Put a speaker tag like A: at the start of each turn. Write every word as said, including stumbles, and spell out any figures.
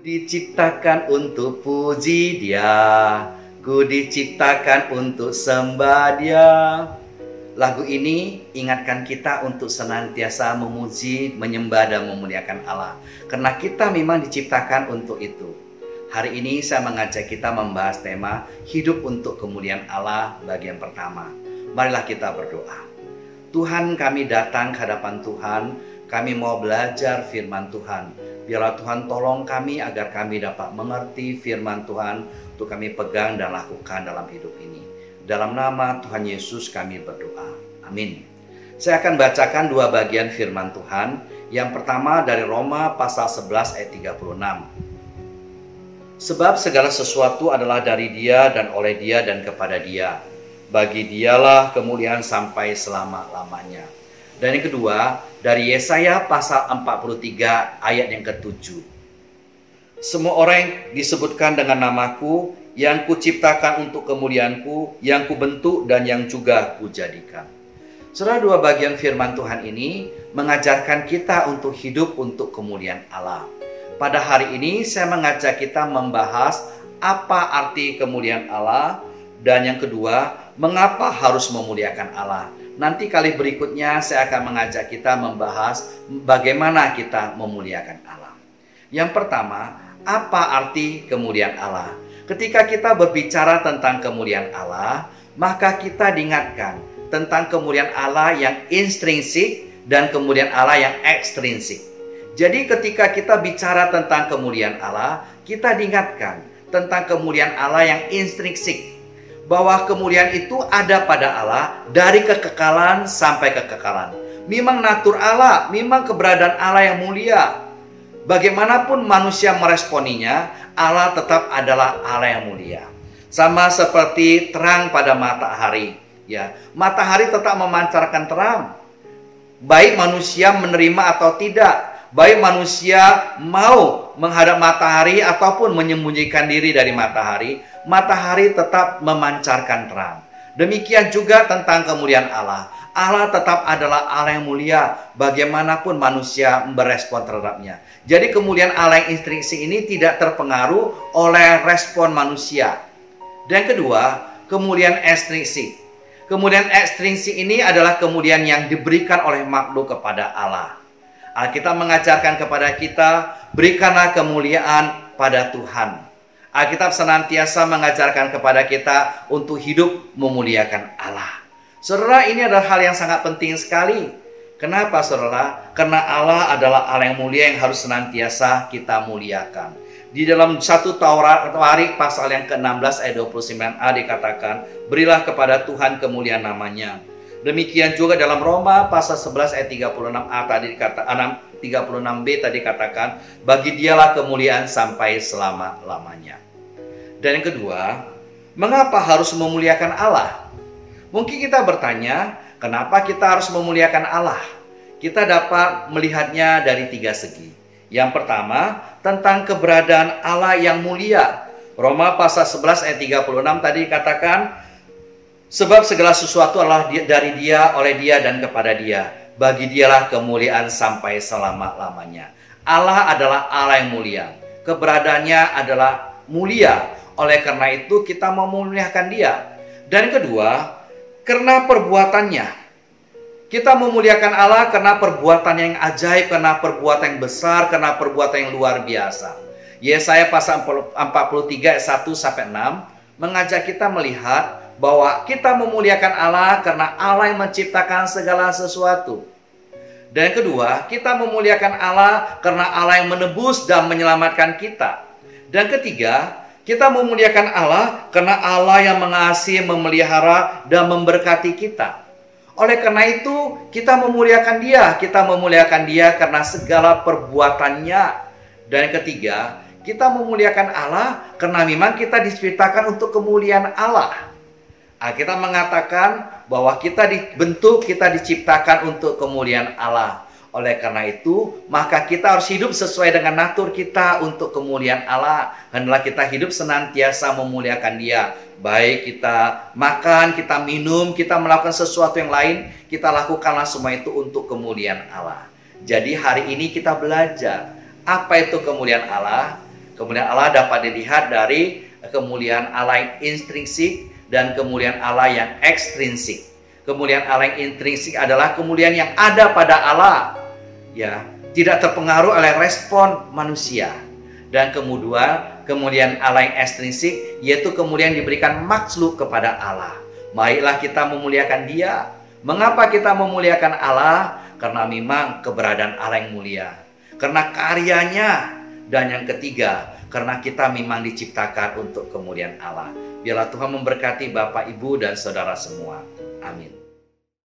A: Diciptakan untuk puji Dia, ku diciptakan untuk sembah Dia. Lagu ini ingatkan kita untuk senantiasa memuji, menyembah dan memuliakan Allah, karena kita memang diciptakan untuk itu. Hari ini saya mengajak kita membahas tema hidup untuk kemuliaan Allah bagian pertama. Marilah kita berdoa. Tuhan, kami datang ke hadapan Tuhan, kami mau belajar firman Tuhan. Biarlah Tuhan tolong kami agar kami dapat mengerti firman Tuhan untuk kami pegang dan lakukan dalam hidup ini. Dalam nama Tuhan Yesus kami berdoa. Amin. Saya akan bacakan dua bagian firman Tuhan. Yang pertama dari Roma pasal sebelas ayat tiga puluh enam. Sebab segala sesuatu adalah dari Dia dan oleh Dia dan kepada Dia. Bagi Dialah kemuliaan sampai selama-lamanya. Dan yang kedua, dari Yesaya pasal empat puluh tiga ayat yang ketujuh. Semua orang yang disebutkan dengan namaku, yang kuciptakan untuk kemuliaanku, yang kubentuk dan yang juga kujadikan. Saudara, dua bagian firman Tuhan ini mengajarkan kita untuk hidup untuk kemuliaan Allah. Pada hari ini saya mengajak kita membahas apa arti kemuliaan Allah. Dan yang kedua, mengapa harus memuliakan Allah. Nanti kali berikutnya saya akan mengajak kita membahas bagaimana kita memuliakan Allah. Yang pertama, apa arti kemuliaan Allah? Ketika kita berbicara tentang kemuliaan Allah, maka kita diingatkan tentang kemuliaan Allah yang intrinsik dan kemuliaan Allah yang ekstrinsik. Jadi ketika kita bicara tentang kemuliaan Allah, kita diingatkan tentang kemuliaan Allah yang intrinsik. Bahwa kemuliaan itu ada pada Allah dari kekekalan sampai kekekalan. Memang natur Allah, memang keberadaan Allah yang mulia. Bagaimanapun manusia meresponinya, Allah tetap adalah Allah yang mulia. Sama seperti terang pada matahari, ya. Matahari tetap memancarkan terang. Baik manusia menerima atau tidak, baik manusia mau menghadap matahari ataupun menyembunyikan diri dari matahari, matahari tetap memancarkan terang. Demikian juga tentang kemuliaan Allah. Allah tetap adalah Allah yang mulia, bagaimanapun manusia berespon terhadapnya. Jadi kemuliaan Allah yang intrinsik ini tidak terpengaruh oleh respon manusia. Dan kedua, kemuliaan ekstrinsik. Kemuliaan ekstrinsik ini adalah kemuliaan yang diberikan oleh makhluk kepada Allah. Alkitab mengajarkan kepada kita, berikanlah kemuliaan pada Tuhan. Alkitab senantiasa mengajarkan kepada kita untuk hidup memuliakan Allah. Saudara, ini adalah hal yang sangat penting sekali. Kenapa saudara? Karena Allah adalah Allah yang mulia yang harus senantiasa kita muliakan. Di dalam satu Tawarik pasal yang ke enam belas ayat dua puluh sembilan a dikatakan, berilah kepada Tuhan kemuliaan namanya. Demikian juga dalam Roma pasal sebelas ayat tiga puluh enam a tadi dikatakan, tiga puluh enam b tadi katakan, bagi Dialah kemuliaan sampai selama-lamanya. Dan yang kedua, mengapa harus memuliakan Allah? Mungkin kita bertanya, kenapa kita harus memuliakan Allah? Kita dapat melihatnya dari tiga segi. Yang pertama, tentang keberadaan Allah yang mulia. Roma pasal sebelas ayat tiga puluh enam tadi dikatakan, sebab segala sesuatu adalah dari Dia, oleh Dia, dan kepada Dia. Bagi Dialah kemuliaan sampai selama-lamanya. Allah adalah Allah yang mulia. Keberadaannya adalah mulia. Oleh karena itu kita memuliakan Dia. Dan kedua, karena perbuatannya. Kita memuliakan Allah karena perbuatan yang ajaib, karena perbuatan yang besar, karena perbuatan yang luar biasa. Yesaya pasal empat puluh tiga ayat satu sampai enam mengajak kita melihat bahwa kita memuliakan Allah karena Allah yang menciptakan segala sesuatu. Dan kedua, kita memuliakan Allah karena Allah yang menebus dan menyelamatkan kita. Dan ketiga, kita memuliakan Allah karena Allah yang mengasihi, memelihara, dan memberkati kita. Oleh karena itu, kita memuliakan Dia. Kita memuliakan Dia karena segala perbuatannya. Dan ketiga, kita memuliakan Allah karena memang kita diciptakan untuk kemuliaan Allah. Kita mengatakan bahwa kita dibentuk, kita diciptakan untuk kemuliaan Allah. Oleh karena itu, maka kita harus hidup sesuai dengan natur kita untuk kemuliaan Allah. Hendaklah kita hidup senantiasa memuliakan Dia. Baik kita makan, kita minum, kita melakukan sesuatu yang lain, kita lakukanlah semua itu untuk kemuliaan Allah. Jadi hari ini kita belajar apa itu kemuliaan Allah. Kemuliaan Allah dapat dilihat dari kemuliaan Allah yang intrinsik dan kemuliaan Allah yang ekstrinsik. Kemuliaan Allah yang intrinsik adalah kemuliaan yang ada pada Allah, ya, tidak terpengaruh oleh respon manusia. Dan kemudian kemuliaan Allah yang ekstrinsik yaitu kemuliaan diberikan makhluk kepada Allah. Marilah kita memuliakan Dia. Mengapa kita memuliakan Allah? Karena memang keberadaan Allah yang mulia, karena karyanya, dan yang ketiga, karena kita memang diciptakan untuk kemuliaan Allah. Biarlah Tuhan memberkati Bapak, Ibu, dan saudara semua. Amin.